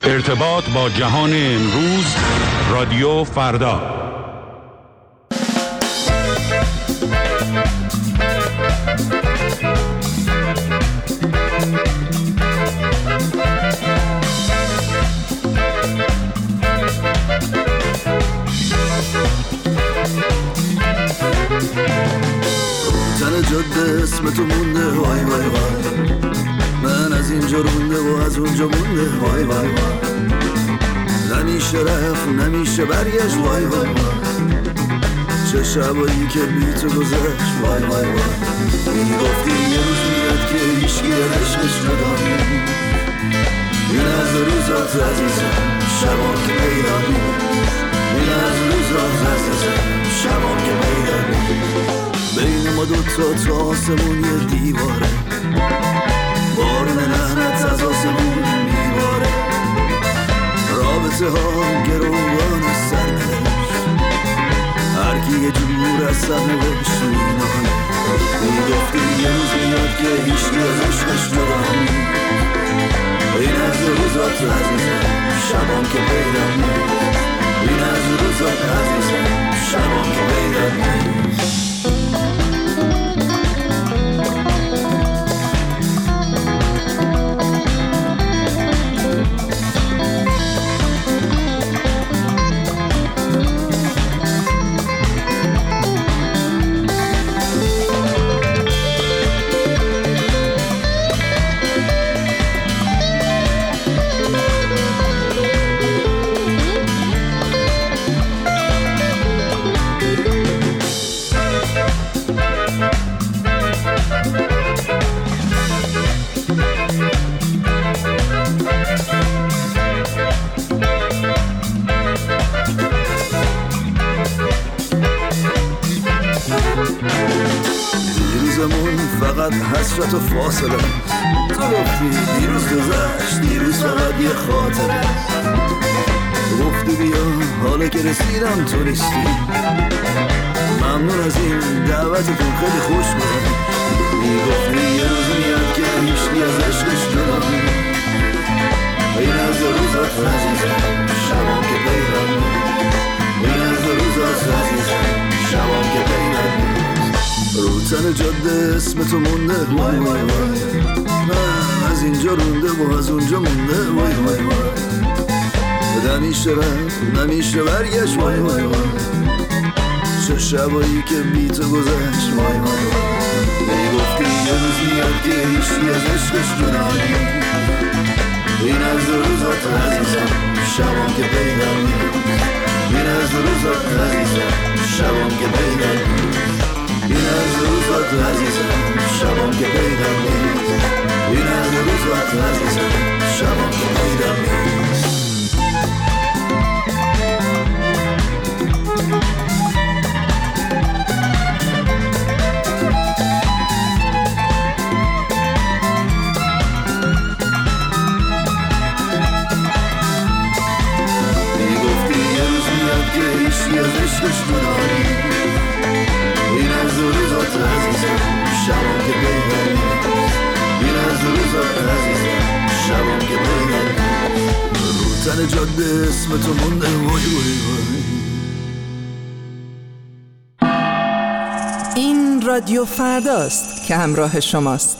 ارتباط با جهان امروز، رادیو فردا. زن جاده اسم تو مونده، وای وای وای، من از اینجا رونده و از اونجا مونده، وای وای وای، نمیشه رفت نمیشه برگشت، وای وای وای، چه شبایی که بی تو گذشت، وای وای وای، میگفتی یه روز میاد که هیچکی عشقش نداری، این از روزات عزیزم شبا که پیدا نیست، این از روزات عزیزم شبا که پیدا نیست، بین ما دوتا تا آسمون یه دیواره، بارون لعنت از آسمون میباره، رابطه ها گروگان سرنوشت، هرکی یه جور از سرنوشت مینانه، میگفتی یه روز میاد که هیچکی از عشقش نداری، این از روزات عزیزم شبام که پیدا نیست، این از روزات عزیزم شبام که پیدا نیست. فقط حسرت و فاصله، تو گفتی دیروز گذشت، دیروز فقط یه خاطره، گفتی بیا حالا که رسیدم تو نیستی، ممنون از این دعوتتون خیلی خوش بود، میگفتی یه روز میاد که هیچکی از عشقش نداری، این از روزات عزیزم شبام که پیدا نیست، این از روزات عزیزم شبام که پیدا نیست، رو تن جاده اسم تو مونده، وای وای وای، من از اینجا رونده و از اونجا مونده، وای وای وای، نمیشه رفت نمیشه برگشت، وای وای وای، چه شبایی که بی تو گذشت، وای وای وای، میگفتی یه روز میاد که هیچکی از عشقش نداری، این از روزات عزیزم شبام که پیدا نیست، این از روزات عزیزم شبام که پیدا نیست، این از روزات عزیزم شبام که پیدا نیست، این از روزات عزیزم شبام که پیدا نیست. میگفتی یه روز میاد که هیچکی از عشقش نداری، این از روزات عزیزم شبام که پیدا نیست، این از روزات عزیزم شبام که پیدا نیست، رو تن جاده اسم تو مونده، وای وای وای. این رادیو فرداست که همراه شماست.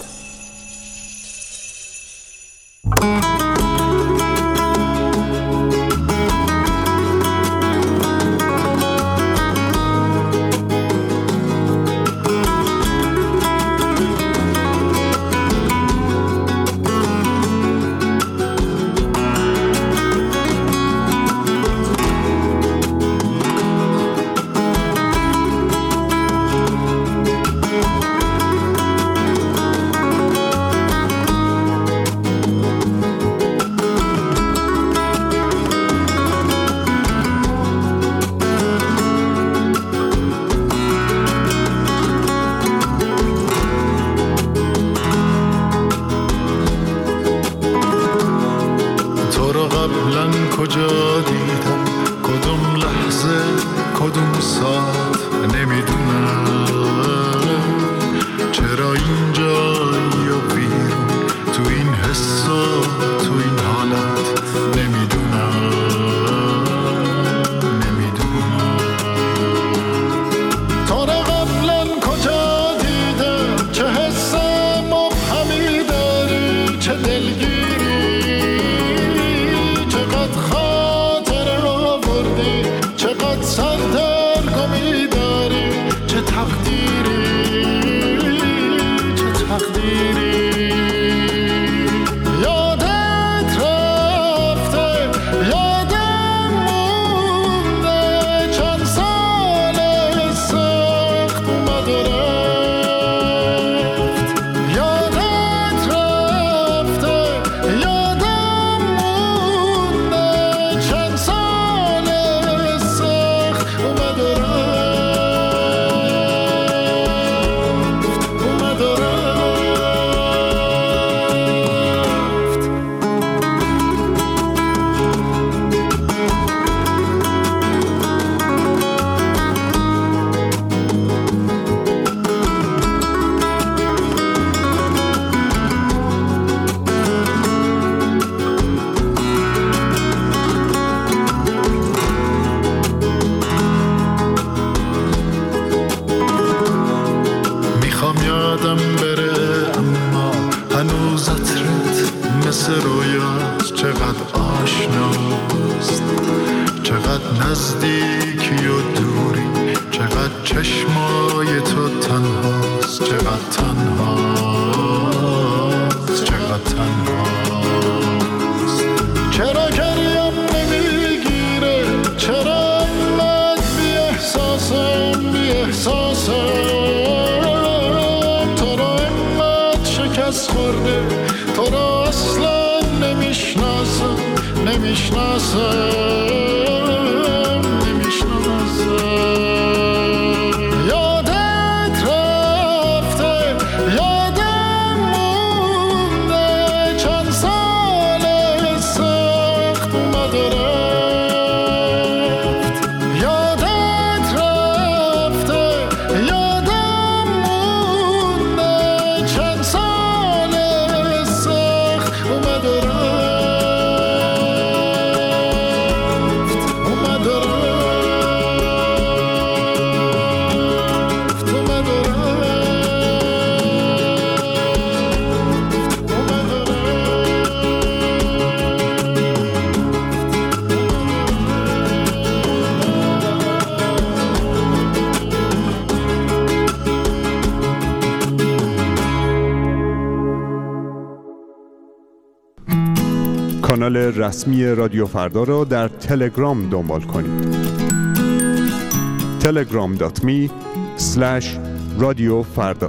کجا دیدم کدوم لحظه کدوم ساعت نمیدونم چرا اینجایی و بیرون تو این حس و تو این حالت نمیدونم رویات چقدر آشناست، چقدر نزدیکی و دوری، چقدر چشمای تو تنهاست، چقدر تنهاست، چقدر تنهاست. چرا گریم نمیگیره، چرا انقدر بی احساسم، بی احساسم، تو را انقدر شکست خورده، تو را اصلا نمیشناسم، نمیشناسم. کانال رسمی رادیو فردا را در تلگرام دنبال کنید. telegram.me/رادیوفردا.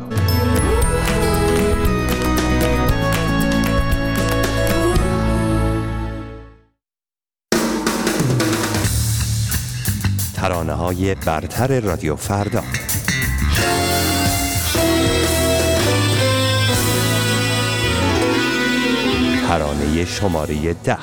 ترانه‌های برتر رادیو فردا. ترانه شماره 10.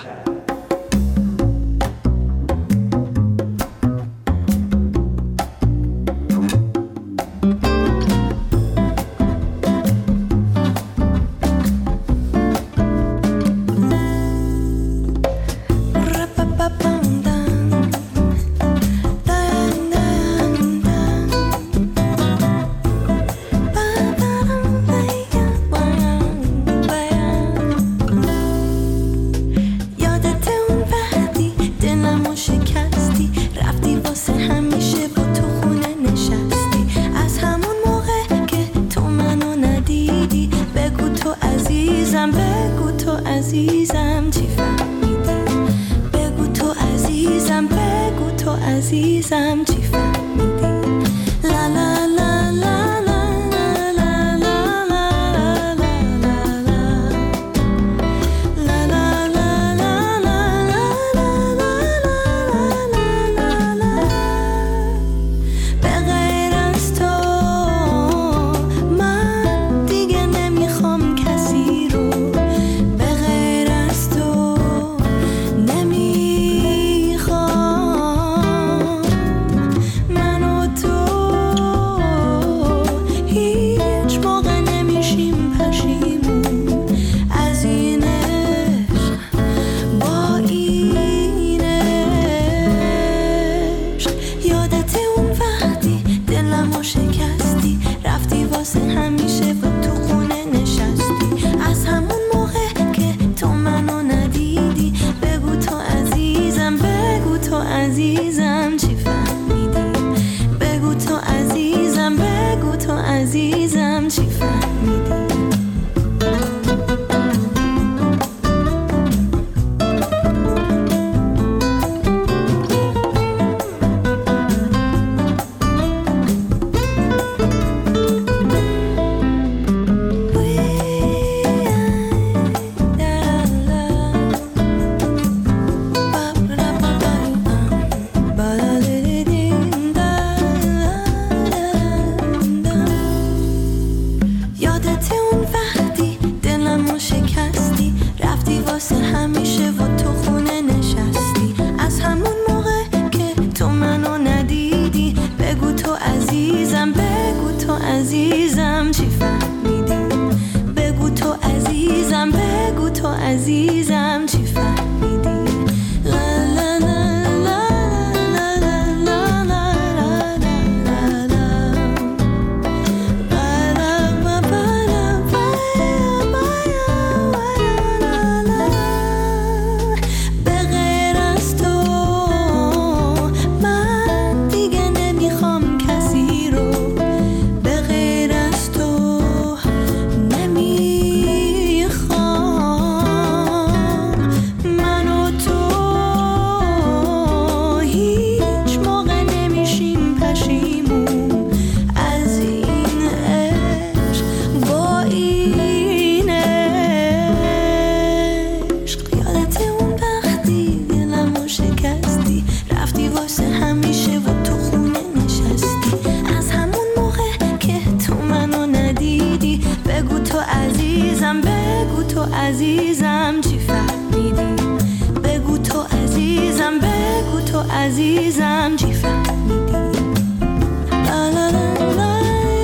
عزیزم چی فهمیدی؟ لا لا لا لا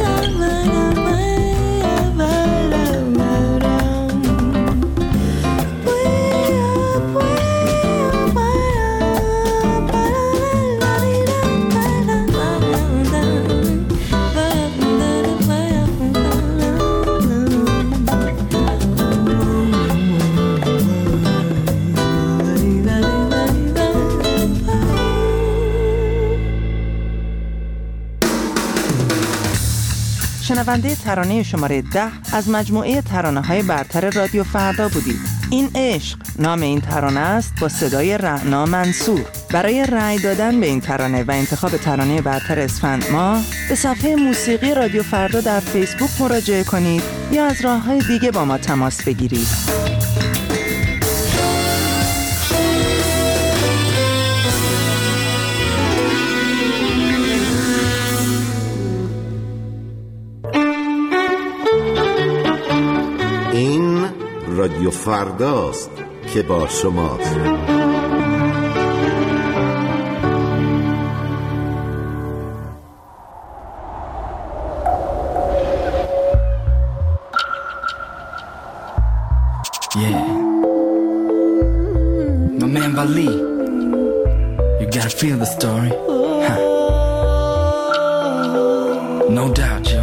شنونده ترانه شماره 10 از مجموعه ترانه‌های برتر رادیو فردا بودید. این عشق نام این ترانه است با صدای رعنا منصور. برای رأی دادن به این ترانه و انتخاب ترانه برتر اسفند ماه به صفحه موسیقی رادیو فردا در فیسبوک مراجعه کنید یا از راه‌های دیگه با ما تماس بگیرید. رادیو فرداست که با شماست. Yeah, my man Vali, you gotta feel the story, huh? No doubt, yo.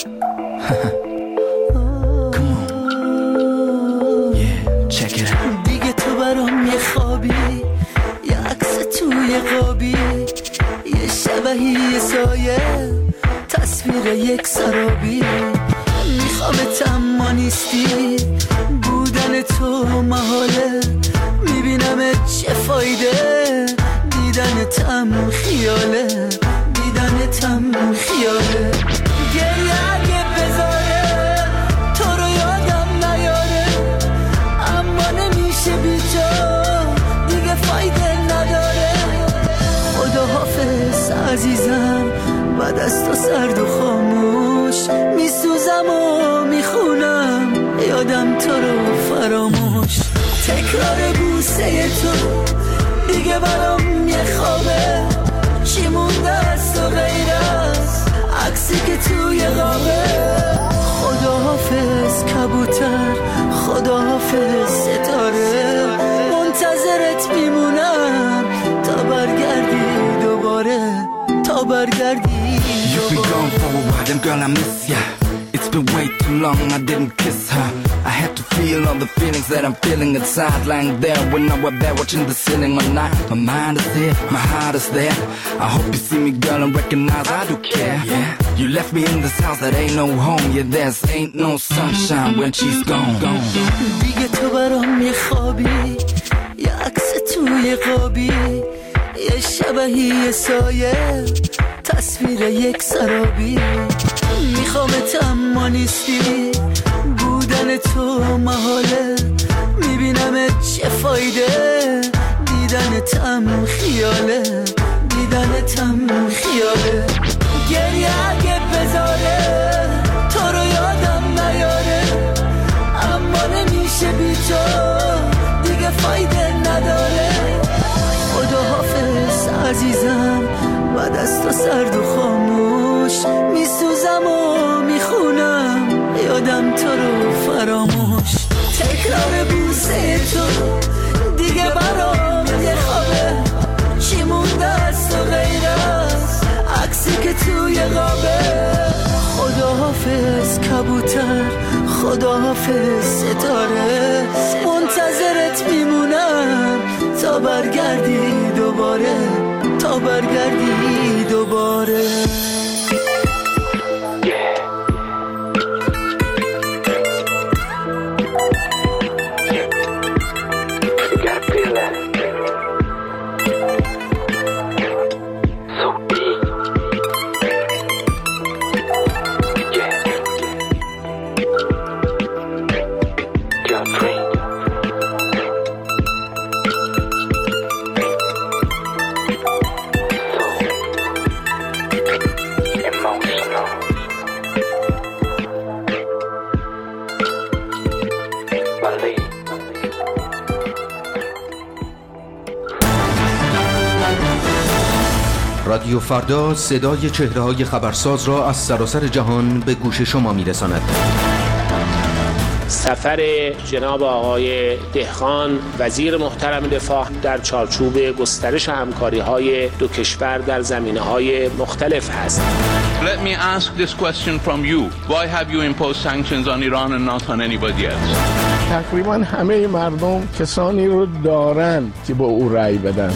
یه سایه تصویر یک سرابی میخوامت اما نیستی بودن تو محاله میبینم چه فایده دیدنتم خیاله دیدنتم خیاله گریه اگه بذاره تو رو یادم نیاره اما نمیشه بی تو دیگه فایده نداره خدا حافظ عزیزم بعد از تو سرد و خاموش میسوزم و میخونم یادم تو رو فراموش تکرار بوسه تو دیگه برام یه خوابه چی مونده از تو غیر از عکسی که توی قابه خدا حافظ کبوتر خدا حافظ ستاره منتظرت میمونم تا برگردی دوباره تا برگردی You've been gone for a while and girl I miss ya. It's been way too long I didn't kiss her. I had to feel all the feelings that I'm feeling inside. Lying there when I was there watching the ceiling all night. My mind is here, my heart is there. I hope you see me girl and recognize I do care. Yeah. You left me in this house that ain't no home. Yeah, there's ain't no sunshine when she's gone. دیگه تو برام یه خوابی یه عکس توی قابی یه شبهی یه سایه تصویر یک سرابی میخوامت اما نیستی بودن تو محاله میبینم چه فایده دیدنتم خیاله دیدنتم خیاله گریه اگه بذاره تو رو یادم نیاره اما نمیشه بی تو دیگه فایده نداره خدا حافظ عزیزم بعد از تو سرد و خاموش میسوزم و میخونم یادم تو رو فراموش تکرار بوسه تو دیگه برام یه خوابه چی مونده از تو غیر از عکسی که توی قابه خدا حافظ کبوتر خدا حافظ ستاره منتظرت میمونم تا برگردی دوباره تا برگردی دوباره رادیو فردا صدای چهره‌های خبرساز را از سراسر جهان به گوش شما می‌رساند. سفر جناب آقای دهقان وزیر محترم دفاع در چارچوب گسترش همکاری‌های دو کشور در زمینه‌های مختلف هست. Let me ask this question from you. Why have you imposed sanctions on Iran and not on anybody else? تقریبا همه مردم کسانی رو دارن که با او رأی بدن.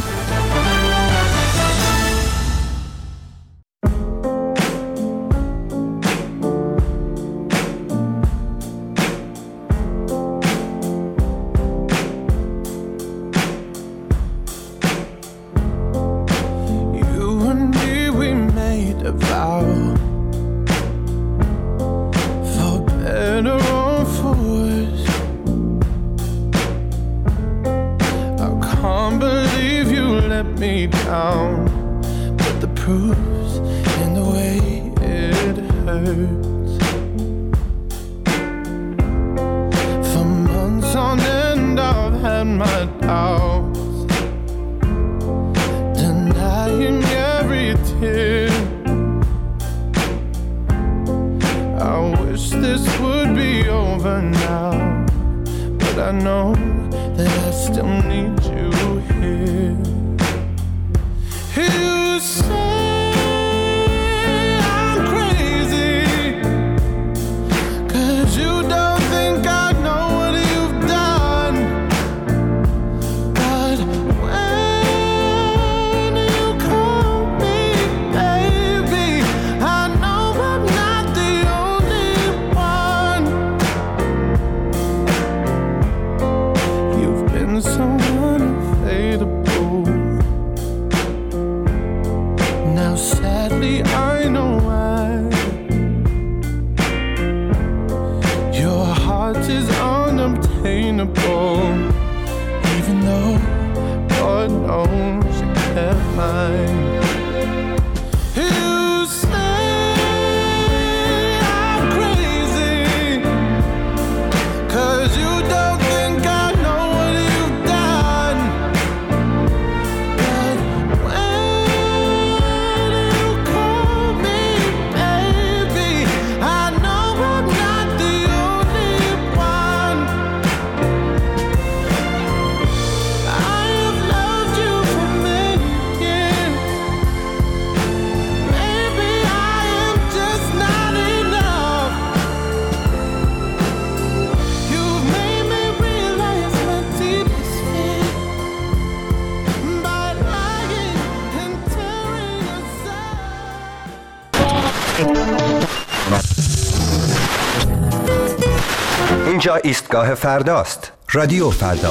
اینجا ایستگاه فرداست. رادیو فردا.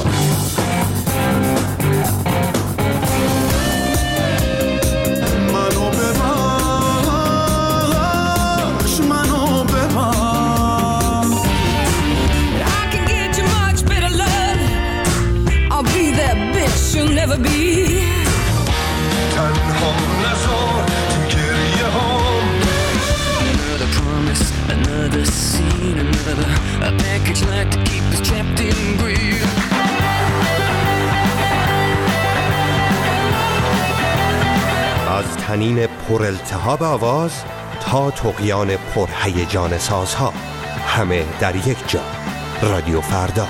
از تنین پرالتهاب آواز تا طغیان پرهیجان سازها، همه در یک جا. رادیو فردا.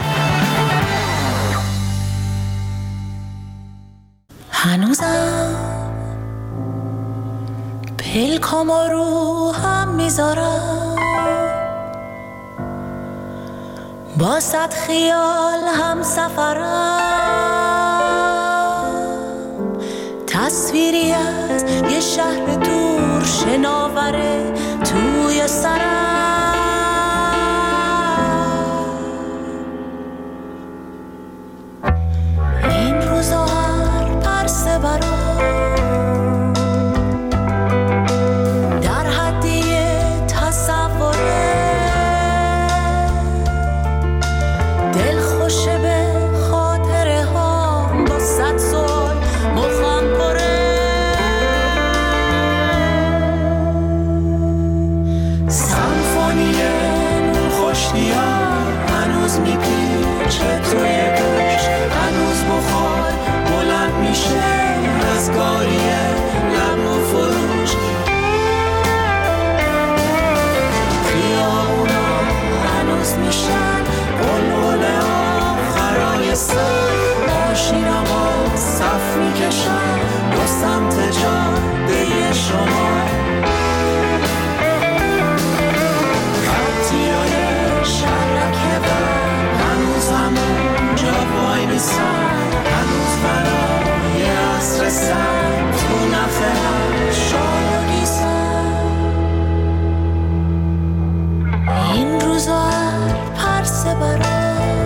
هنوزم پلکام رو هم میذارم، با صد خیال هم سفرم، تصویری از یه شهر دور شناوره توی سرم. این روزا هر پرسه برام در حدی تصوره، دل خوشه به خاطره ها با صد سال مخم پره. ماشینم و صف میکشم دو سمت جاده شما خطیای شرکه بر هنوزم اونجا وای میسن هنوز برای عصر سن تو نفهم شاید نیستن این روزا پرسه برای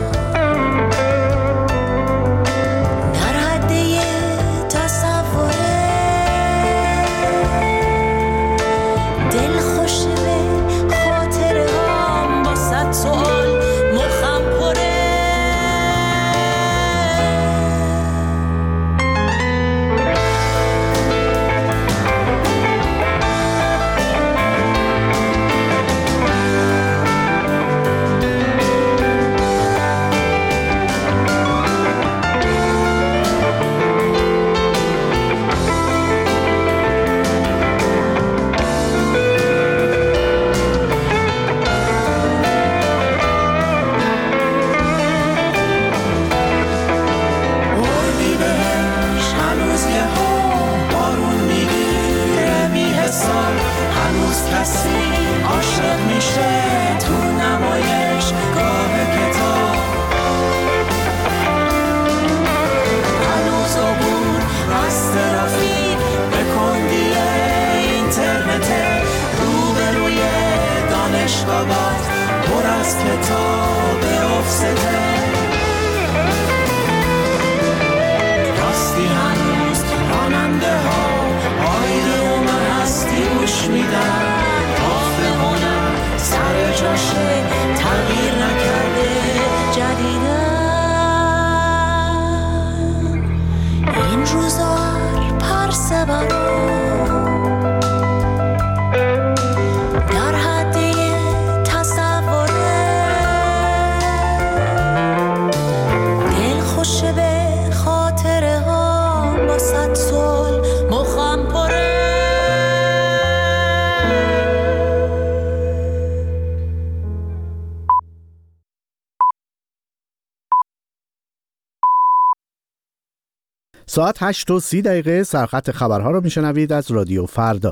ساعت 8:30 سرخط خبرها رو میشنوید از رادیو فردا.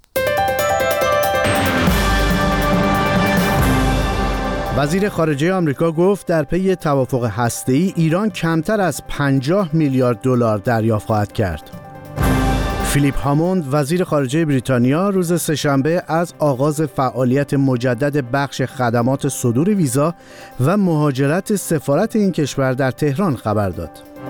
وزیر خارجه آمریکا گفت در پی توافق هسته‌ای ایران کمتر از 50 میلیارد دلار دریافت خواهد کرد. فیلیپ هاموند وزیر خارجه بریتانیا روز سه‌شنبه از آغاز فعالیت مجدد بخش خدمات صدور ویزا و مهاجرت سفارت این کشور در تهران خبر داد.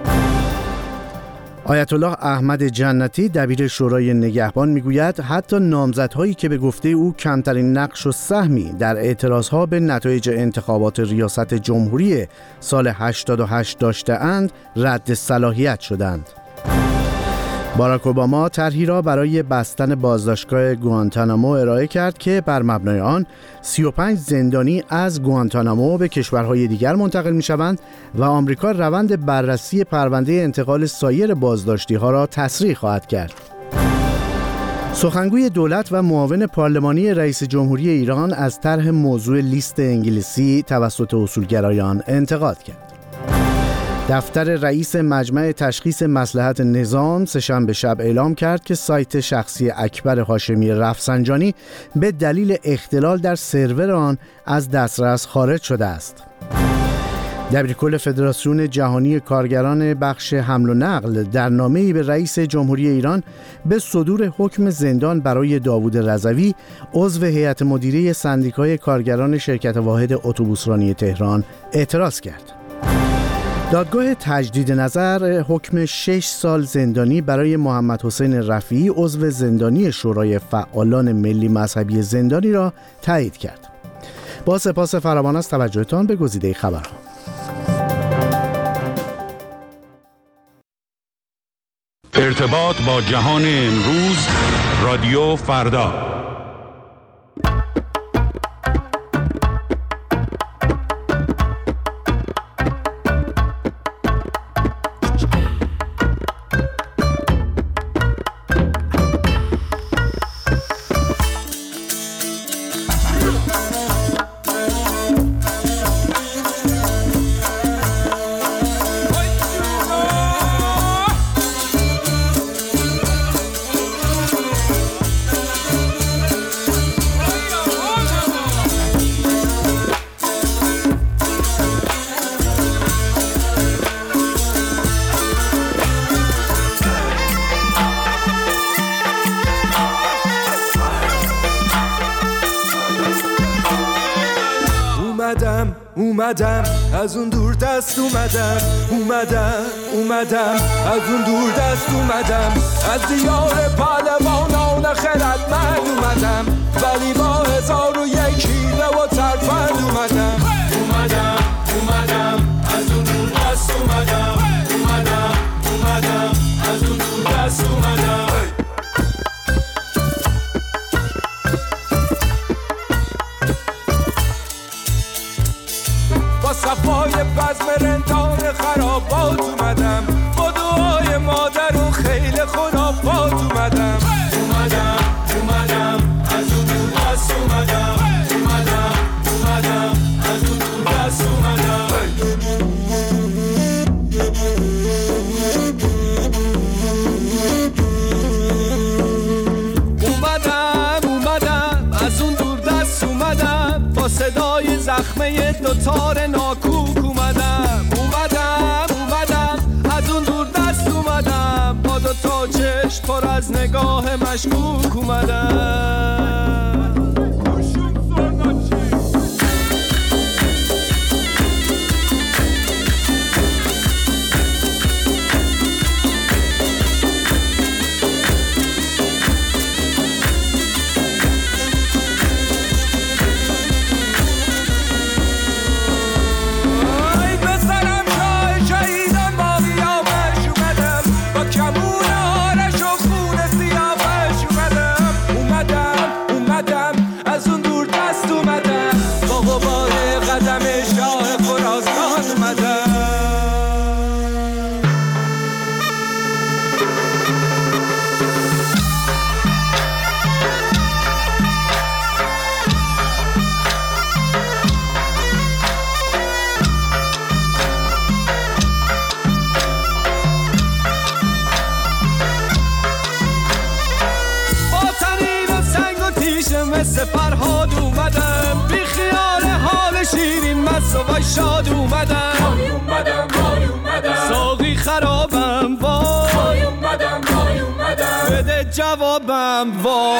آیت الله احمد جنتی دبیر شورای نگهبان میگوید حتی نامزدهایی که به گفته او کمترین نقش و سهمی در اعتراضها به نتایج انتخابات ریاست جمهوری سال 88 داشته‌اند رد صلاحیت شدند. باراک اوباما طرحی را برای بستن بازداشتگاه گوانتانامو ارائه کرد که بر مبنای آن 35 زندانی از گوانتانامو به کشورهای دیگر منتقل می‌شوند و آمریکا روند بررسی پرونده انتقال سایر بازداشتی‌ها را تسریع خواهد کرد. سخنگوی دولت و معاون پارلمانی رئیس جمهوری ایران از طرح موضوع لیست انگلیسی توسط اصولگرایان انتقاد کرد. دفتر رئیس مجمع تشخیص مصلحت نظام سه‌شنبه شب اعلام کرد که سایت شخصی اکبر هاشمی رفسنجانی به دلیل اختلال در سرور آن از دسترس خارج شده است. دبیرکل فدراسیون جهانی کارگران بخش حمل و نقل در نامه‌ای به رئیس جمهوری ایران به صدور حکم زندان برای داوود رضوی عضو هیئت مدیره سندیکای کارگران شرکت واحد اتوبوسرانی تهران اعتراض کرد. دادگاه تجدید نظر حکم 6 سال زندانی برای محمد حسین رفیعی عضو زندانی شورای فعالان ملی مذهبی زندانی را تایید کرد. با سپاس فراوان از توجهتان به گزیده خبرها. ارتباط با جهان امروز رادیو فردا. اومدم از اون دور دست اومدم از اون دور دست اومدم از دیار پهلوانان خردمند اومدم ولی با 1001 حیله و ترفند اومدم از اون دور دست اومدم از اون دور دست اومدم با صفای بزم رندان خرابات اومدم با دعای مادر و خیل خرافات اومدم از اون دور دست اومدم از اون دور دست اومدم از اون دور دست اومدم با صدای زخمه دوتار ناکوک اومدم از اون دور دست اومدم با دوتا چشم پر از نگاه مشکوک اومدم فرهاد اومدم بی خیال حال شیرین مست و شاد اومدم ساقی خرابم وای اومدم بده جوابم وای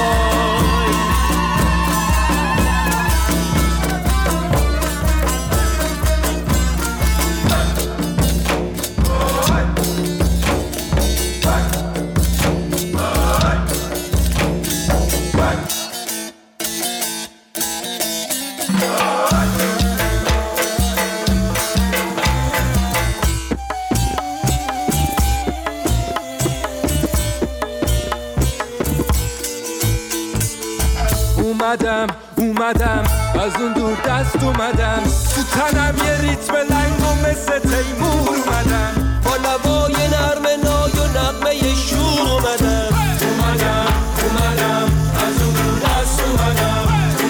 اومدم از اون دور دست اومدم تو تنم یه ریتم لنگ و مثل تیمور اومدم با لبای نرم نای و نغمه شور اومدم از اون دور دست اومدم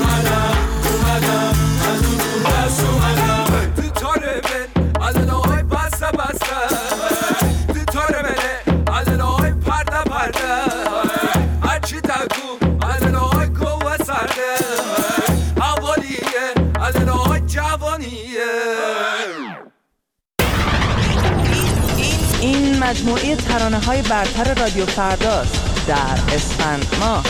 از اون دور دست اومدم تو تاره من علنای بسته تو تاره منه علنای پرده هرچی دکو علنای کوه سرده حوالیه علنای جوانیه. این مجموعه ترانه‌های برتر رادیو فرداست در اسفند ماه.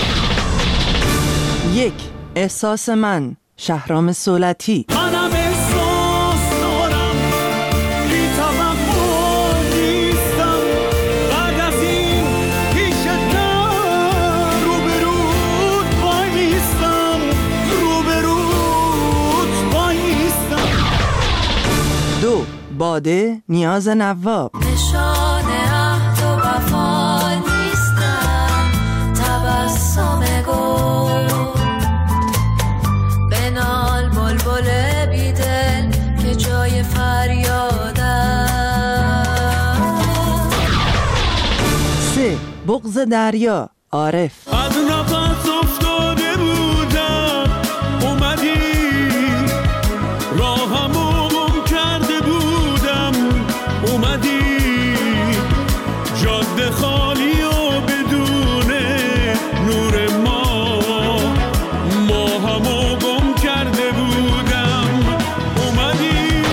1. احساس من، شهرام صولتی. منم احساس دارم بی توقع نیستم بعد از این پیشتم روبروت بایستم 2. باده، نیاز نواب. نشان عهد و وفا نیستم تبسم گل بنال بلبل بیدل که جای فریادم. 3. بغض دریا، عارف. از نفس افتاده بودم اومدی راهمو گم کرده بودم اومدی جاده خالی و بدون نور ماهمو گم کرده بودم اومدی.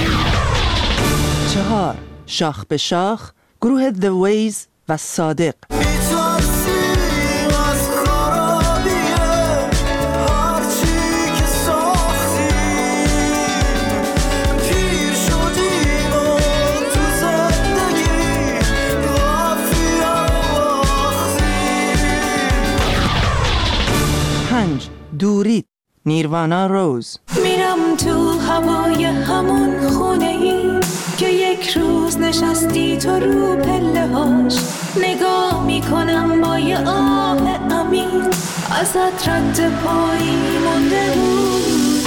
4. شاخ به شاخ، گروه The Ways و صادق. دورید نیروانا روز. میرم تو هوای همون خونه ای که یک روز نشستی تو رو پله هاش، نگاه میکنم با یه آه عمیق ازت رد پایی مونده بود.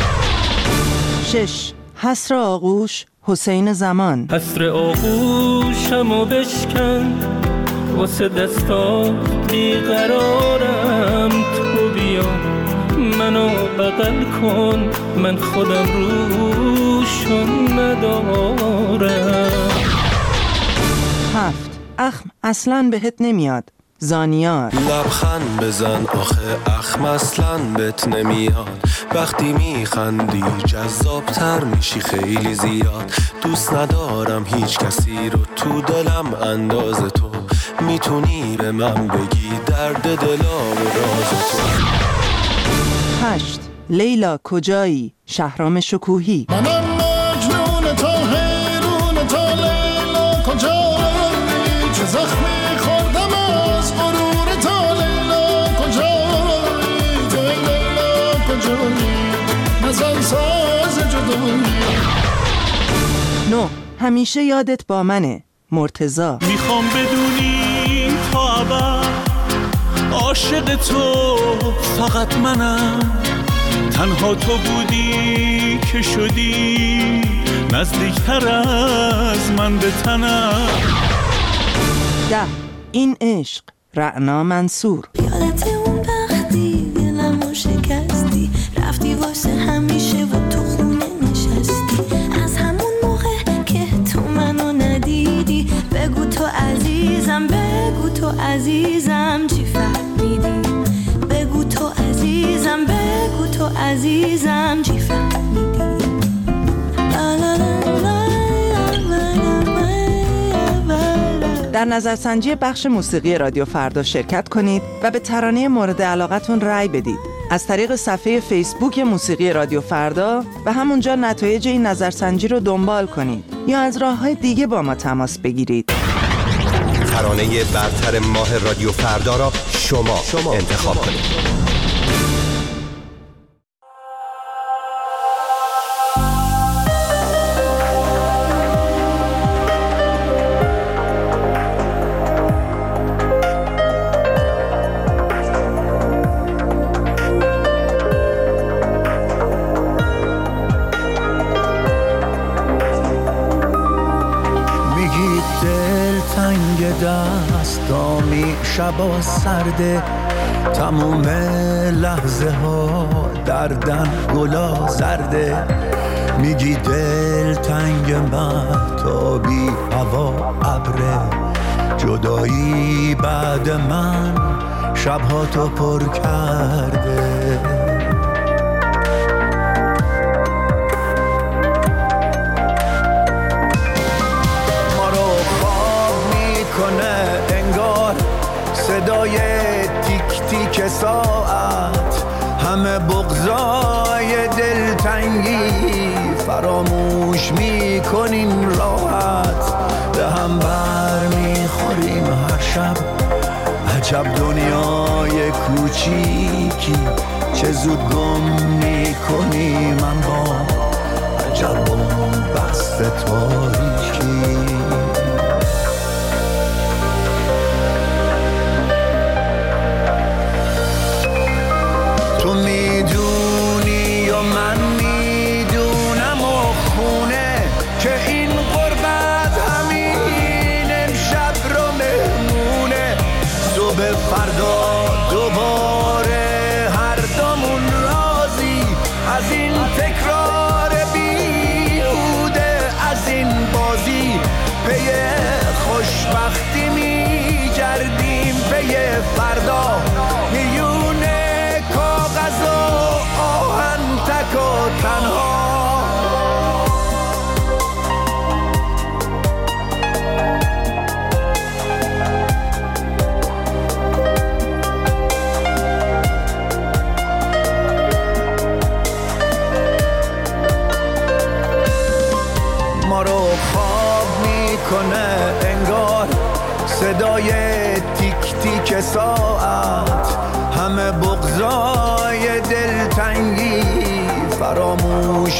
6. حسر آغوش حسین زمان. حسر آغوشمو بشکن واسه دستات بیقرارم، تو بیا منو بغل کن من خودم روشون ندارم. 7. اخم اصلاً بهت نمیاد زانیار. لبخند بزن آخه اخم اصلاً بهت نمیاد، وقتی میخندی جذابتر میشی خیلی زیاد، دوست ندارم هیچ کسی رو تو دلم انداز تو، میتونی به من بگی درد دلا و راز تو. 8. لیلا کجایی شهرام شکوهی. منم مجنون تا حیرون تا لیلا کجایی، چه زخمی خوردم از غرور تا لیلا کجایی، تو لیلا کجایی نزن ساز جدایی. 9. همیشه یادت با منه مرتضی. میخوام بدونی تا ابد عاشق تو فقط منم، تنها تو بودی که شدی نزدیکتر از من به تنم. 10. این عشق رعنا منصور. یادت اون وقتی دلمو شکستی، رفتی واسه همیشه و تو خونه نشستی، از همون موقع که تو منو ندیدی، بگو تو عزیزم بگو تو عزیزم چی فهمیدی، بگو تو عزیزم بگو تو عزیزم چی فهمیدی. در نظرسنجی بخش موسیقی رادیو فردا شرکت کنید و به ترانه مورد علاقتون رأی بدید از طریق صفحه فیسبوک موسیقی رادیو فردا و همونجا نتایج این نظرسنجی رو دنبال کنید یا از راه‌های دیگه با ما تماس بگیرید. ترانه برتر ماه رادیو فردا را شما انتخاب کنید. دستامی شبا سرده، تموم لحظه ها دردن گلا زرده، میگی دل تنگ مهتابی هوا ابره، جدایی بعد من شبها تو پر کرده. صدای تیک تیک ساعت، همه بغضای دلتنگی فراموش میکنیم راحت، به هم بر میخوریم هر شب، عجب دنیای کوچیکی چه زود گم میکنیم من با عجب بست تاریکی. تو میدونی و من میدونم و خونه که این غربت همین امشب رو مهمونه، صبح فردا دوباره هر دومون راضی از این تکرار بیهوده، از این بازی پی خوشبختی میگردیم، پی فردا میونه کاغذ و آهن تک و تنها. ما رو خواب میکنه انگار صدای تیک تیک ساعت، همه بغضای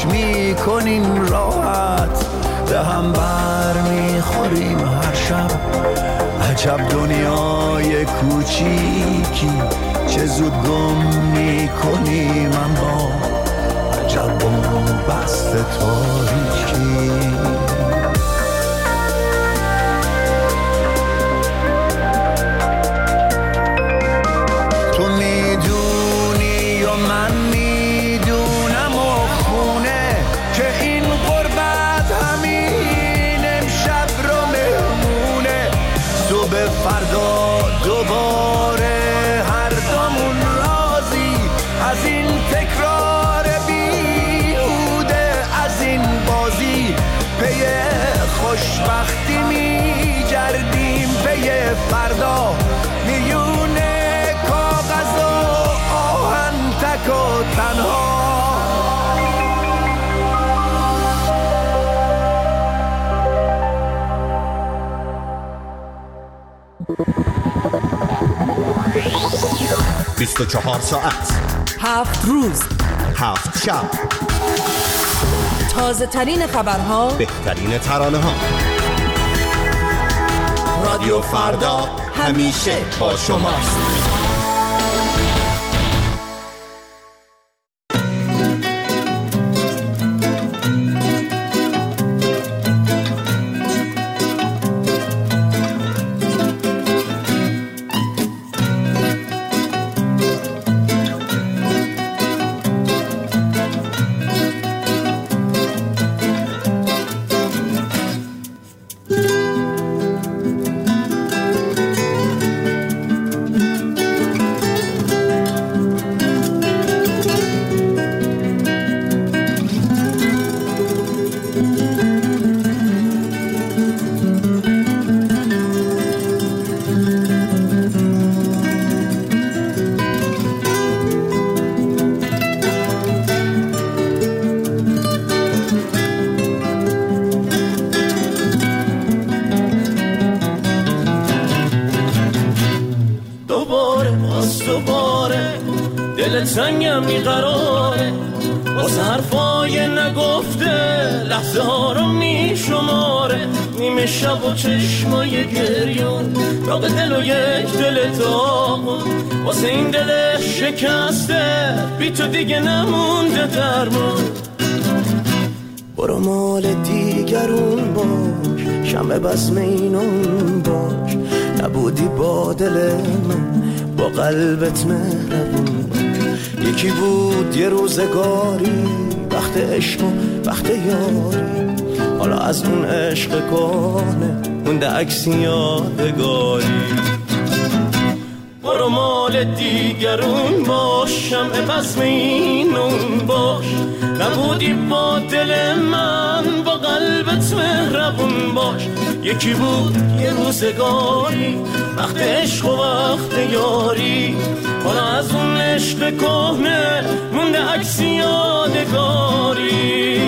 فکر میکنیم راحت به هم بر میخوریم هر شب. عجب دنیای کوچیکی چه زود گم میکنیم اما عجب بست تاریکی. تو میدونی یا من میدونم و خونه که این غربت همین امشب رو مهمونه. صبح فردا دوباره هر دومون راضی از این تکرار بیهوده، از این بازی پی خوشبختی میگردیم پی فردا میونه کاغذ و آهن تک و تنها. ...24 ساعت 7 روز 7 شب، تازه ترین خبرها، بهترین ترانه ها. رادیو فردا همیشه با شماست. سنگم بیقراره واسه حرفای نگفته، لحظه ها رو میشماره، نیمه شب و چشمای گریون، داغ دل و یک دل تاقون، واسه این دل شکسته بی تو دیگه نمونده درمون. برو مال دیگرون باش، شمع بزم اینون باش، نبودی با دل من با قلبت مهربون باش. یکی بود یه روزگاری وقت عشق و وقت یاری، حالا از اون عشق کهنه مونده عکسی یادگاری. برو مال دیگرون باش، شمع بزم اینون باش، نبودی با دل من با قلبت مهربون باش. یکی بود یه روزگاری وقت عشق و وقت یاری، حالا از اون عشق کهنه مونده عکسی یادگاری.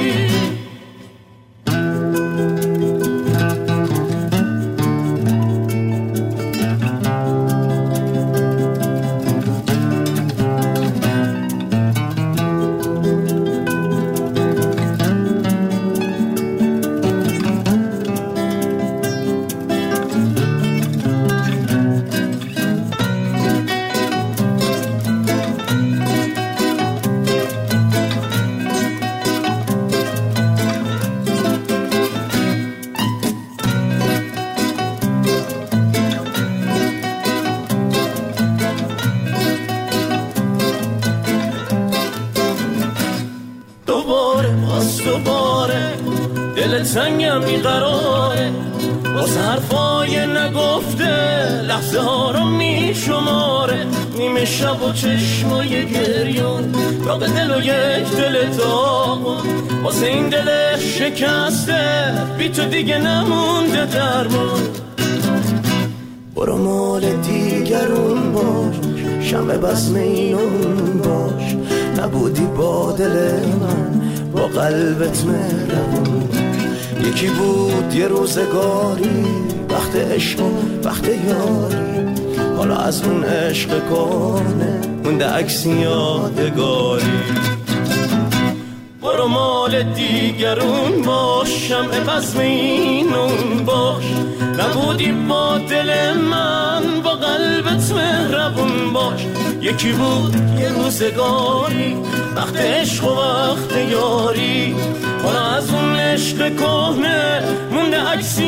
سنگم بیقراره واسه حرفای نگفته، لحظه ها رو میشماره، نیمه شب و چشمای گریون، داغ دل و یک دل تاقون، واسه این دل شکسته بی تو دیگه نمونده درمون. برو مال دیگرون باش، شمع بزم اینون باش، نبودی با دل من با قلبت مهربون باش. یکی بود یه روزگاری وقت عشق و وقت یاری، حالا از اون عشق کهنه مونده عکسی یادگاری. یار و مال دیگرون باش، شمع بزم اینون باش. نبودی با دل من با قلبت مهربون باش. یکی بود یه روزگاری وقت عشق و وقت یاری، حالا از اون عشق کهنه مونده عکس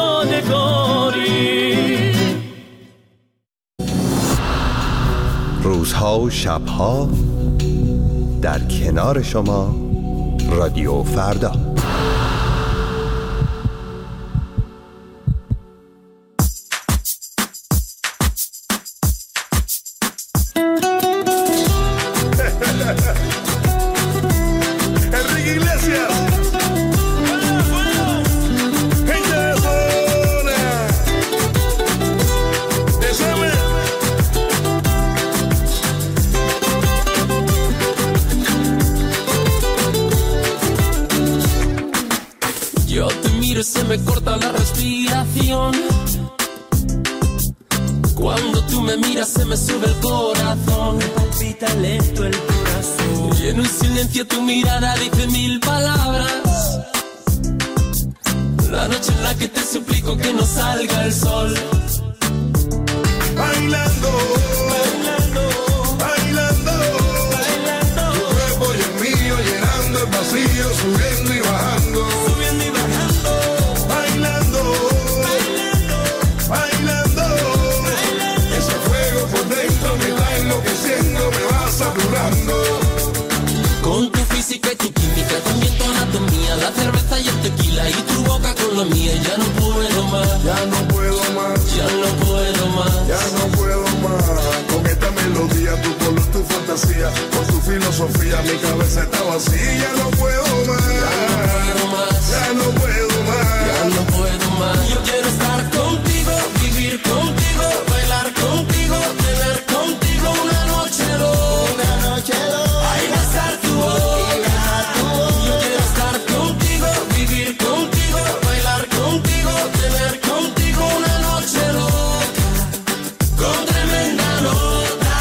یادگاری. روزها و شبها در کنار شما رادیو فردا. Se me corta la respiración. Cuando tú me miras se me sube el corazón. Me palpita lento el corazón. Y en un silencio tu mirada dice 1000 palabras. La noche en la que te suplico que no salga el sol. Bailando, bailando, bailando, bailando. Tu cuerpo y el mío llenando el vacío, subiendo y bajando. Con tu física y tu química, también tu anatomía, la cerveza y el tequila y tu boca con la mía. Ya no puedo más, ya no puedo más, ya no puedo más, ya no puedo más. Con esta melodía, tu color, tu fantasía, con tu filosofía, mi cabeza está vacía. Ya no puedo más, ya no puedo más, ya no puedo más. Yo quiero estar contigo, vivir contigo, bailar contigo, tener contigo una noche loca, una noche loca. Yo quiero estar contigo, vivir contigo, bailar contigo, tener contigo una noche loca, con tremenda nota.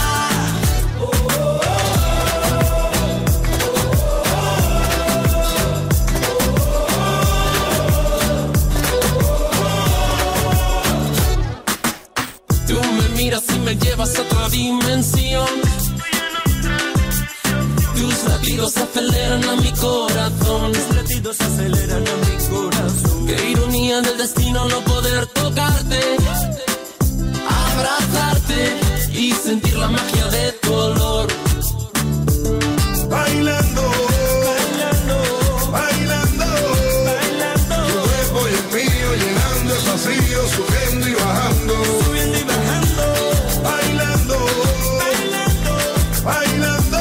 Tú me miras y me llevas a otra dimensión. Tus latidos aceleran a mi corazón. Tus latidos aceleran a mi corazón. Qué ironía del destino no poder tocarte, abrazarte y sentir la magia de tu olor. Bailando, bailando, bailando, bailando. Tu cuerpo y el mío llenando el vacío, subiendo y bajando, subiendo y bajando. Bailando, bailando, bailando.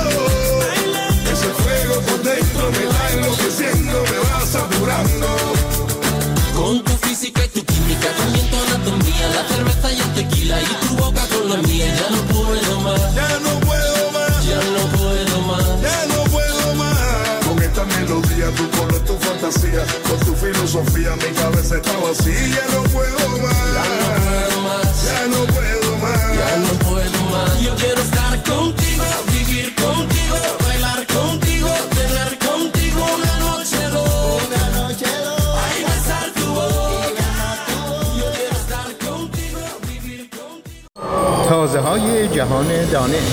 Me va enloqueciendo, me va saturando. Con tu física y tu química, también tu anatomía, la cerveza y el tequila y tu boca con la mía. Ya no puedo más, ya no puedo más, ya no puedo más, ya no puedo más. Con esta melodía, tu color, tu fantasía, con tu filosofía, mi cabeza está vacía. Ya no puedo más, ya no puedo más, ya no puedo más, ya no puedo más. Yo quiero estar contigo, vivir contigo, bailar contigo, tener contigo una noche loca, una noche loca. Ay, besar tu boca. Yo quiero estar contigo, vivir contigo. تازه‌های جهان دانش.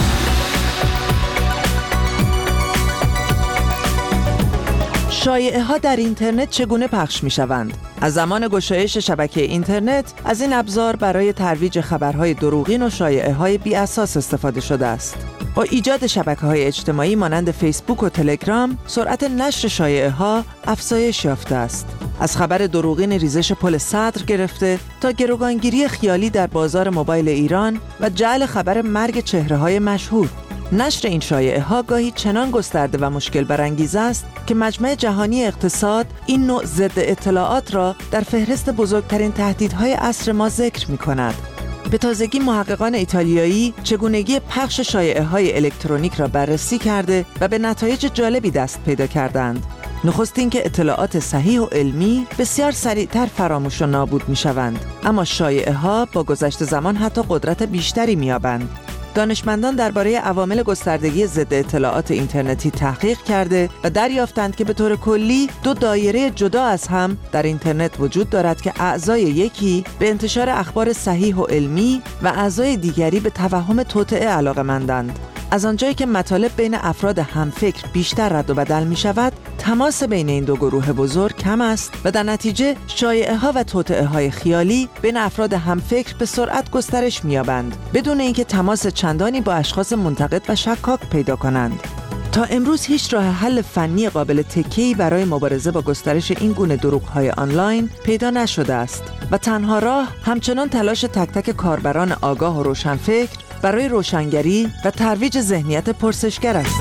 شایعه‌ها در اینترنت چگونه پخش می‌شوند؟ از زمان گشایش شبکه اینترنت از این ابزار برای ترویج خبرهای دروغین و شایعه‌های بی اساس استفاده شده است. با ایجاد شبکه‌های اجتماعی مانند فیسبوک و تلگرام، سرعت نشر شایعه‌ها افزایش یافته است. از خبر دروغین ریزش پل صدر گرفته تا گروگانگیری خیالی در بازار موبایل ایران و جعل خبر مرگ چهره‌های مشهور. نشر این شایعه‌ها گاهی چنان گسترده و مشکل برانگیز است که مجمع جهانی اقتصاد این نوع ضد اطلاعات را در فهرست بزرگترین تهدیدهای عصر ما ذکر می‌کند. به تازگی محققان ایتالیایی چگونگی پخش شایعه‌های الکترونیک را بررسی کرده و به نتایج جالبی دست پیدا کردند. نخست اینکه اطلاعات صحیح و علمی بسیار سریعتر فراموش و نابود می‌شوند، اما شایعه‌ها با گذشت زمان حتی قدرت بیشتری می‌یابند. دانشمندان درباره عوامل گستردگی ضد اطلاعات اینترنتی تحقیق کرده و دریافتند که به طور کلی 2 دایره جدا از هم در اینترنت وجود دارد که اعضای یکی به انتشار اخبار صحیح و علمی و اعضای دیگری به توهم توطئه علاقه‌مندند. از آنجایی که مطالب بین افراد همفکر بیشتر رد و بدل می شود، تماس بین این 2 گروه بزرگ کم است و در نتیجه شایعه ها و توطئه های خیالی بین افراد همفکر به سرعت گسترش می یابند بدون اینکه تماس چندانی با اشخاص منتقد و شکاک پیدا کنند. تا امروز هیچ راه حل فنی قابل تکیه‌ای برای مبارزه با گسترش این گونه دروغ‌های آنلاین پیدا نشده است و تنها راه همچنان تلاش تک تک کاربران آگاه و روشنفکر برای روشنگری و ترویج ذهنیت پرسشگر است.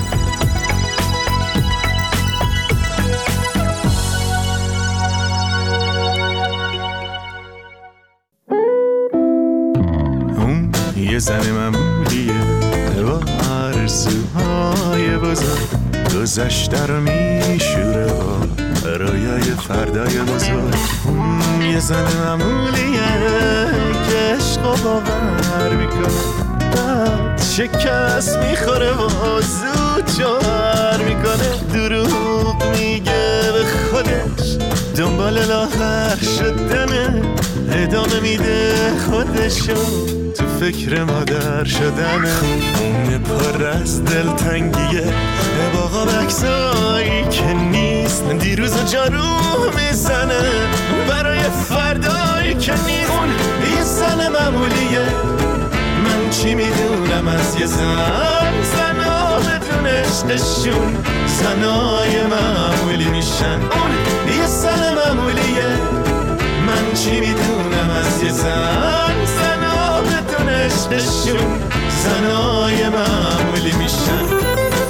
یه زن معمولیه با آرزوهای بزرگ، گذشته رو میشوره با رویای فردای بزرگ. یه زن معمولیه که عشق و باور میکنه، بعد شکست میخوره و زود جوهر میکنه. دروغ میگه به خودش، دنبال لاغر شدنه، ادامه میده خودشو تو فکر مادر شدنه. اون پر از دلتنگیه با قابکسایی که نیست، دیروز و جارو میزنه برای فردایی که نیست. اون یه زن معمولیه، من چی میدونم از یه زنا بدون عشقشون زنای معمولی میشن. اون یه زن معمولیه، من چی میدونم از یه زنا بدون عشقشون زنای معمولی میشن.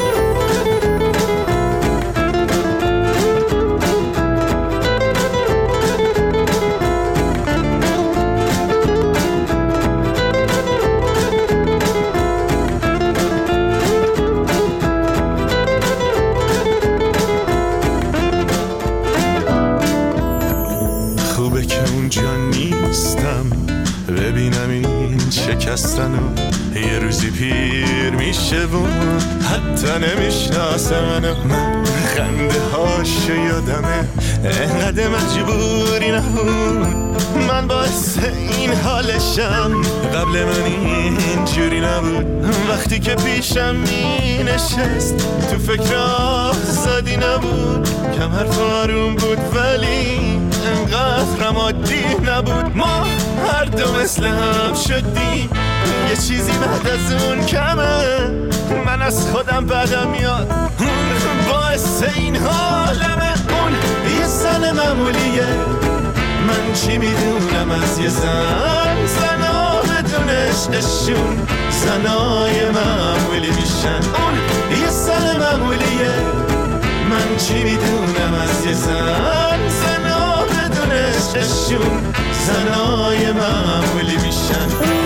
ببینم این شکستنو یه روزی پیر میشه و حتی نمیشناسه منو. من خنده هاشو یادمه، انقدر مجبوری نبود، من باعث این حالشم. قبل من اینجوری نبود، وقتی که پیشم می نشست تو فکر آزادی نبود. کم حرف آروم بود ولی انقدر عادی نبود. ما هر دو مثل هم شدیم، یه چیزی بعد از اون کمه. من از خودم بدم میاد، باعث این حالمه. اون یه زن معمولیه، من چی میدونم از یه زنا بدون عشقشون زنای معمولی میشن. اون یه زن معمولیه، من چی میدونم از یه زنا بدون عشقشون زنای معمولی میشن.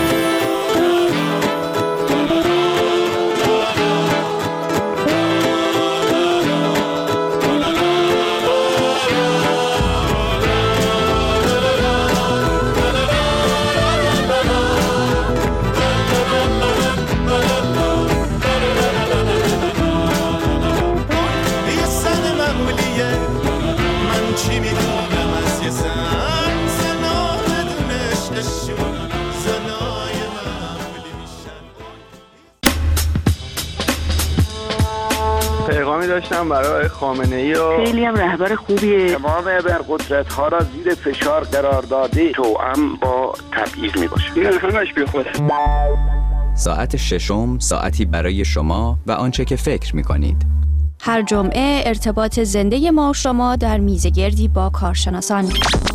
پیغامی داشتم برای خامنه‌ای و خیلی هم رهبر خوبیه. تمام ابرقدرت‌ها را زیر فشار قرار داده، توأم با تبعیض میباشه. این همش بی خود. ساعت ششم، ساعتی برای شما و آنچه که فکر می‌کنید. هر جمعه ارتباط زنده ما و شما در میزگردی با کارشناسان.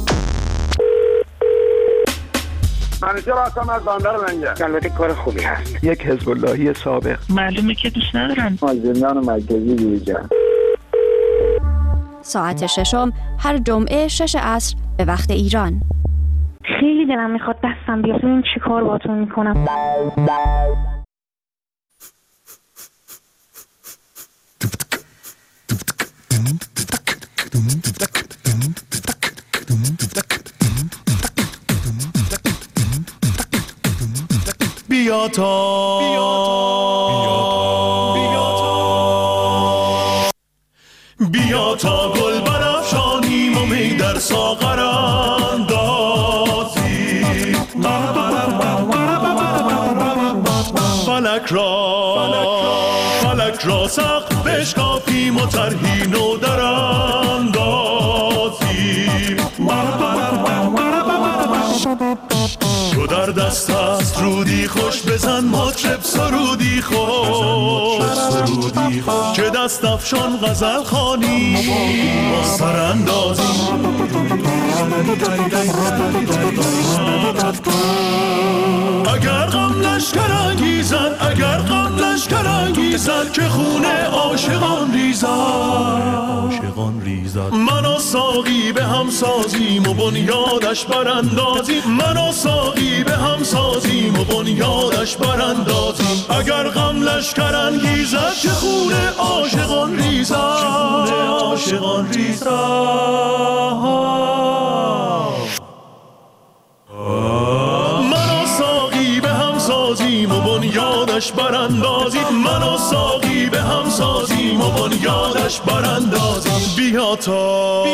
منیجر آسام از باندر منگه. البته کار خوبی هست. یک حزب اللهی سابق. معلومه که دوست ندارن. زندان مرکزی دیجا. ساعت ششم هر جمعه 6 عصر به وقت ایران. خیلی دلم میخواد دستم بیاد ببینم چی کار باهاتون میکنم. بیا تا بیا تا گل برافشانیم و می در ساغر اندازیم فلک را سقف بشکافیم و طرحی نو در اندازیم تو در دست است رودی خوش بزن مطرب سرودی خوش که دست افشان غزل خوانی با سراندازی اگر غم لشکر انگیزد که خونه عاشقان ریزد من و ساقی به هم سازیم و بنیادش براندازیم اگر غم لشکر انگیزد که خونه عاشقان ریزد من و ساقی به هم سازیم و بنیادش براندازیم بیا تا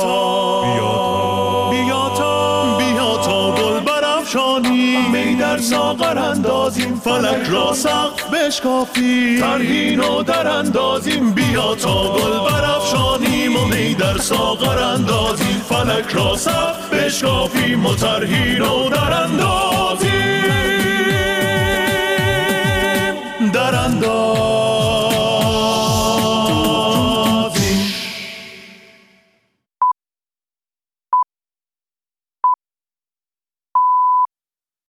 گل برافشانیم می در ساغر اندازیم فلک را سقف بشکافیم طرحی نو در اندازیم بیا تا گل برافشانیم و می در ساغر اندازیم فلک را سقف بشکافیم و طرحی نو در اندازیم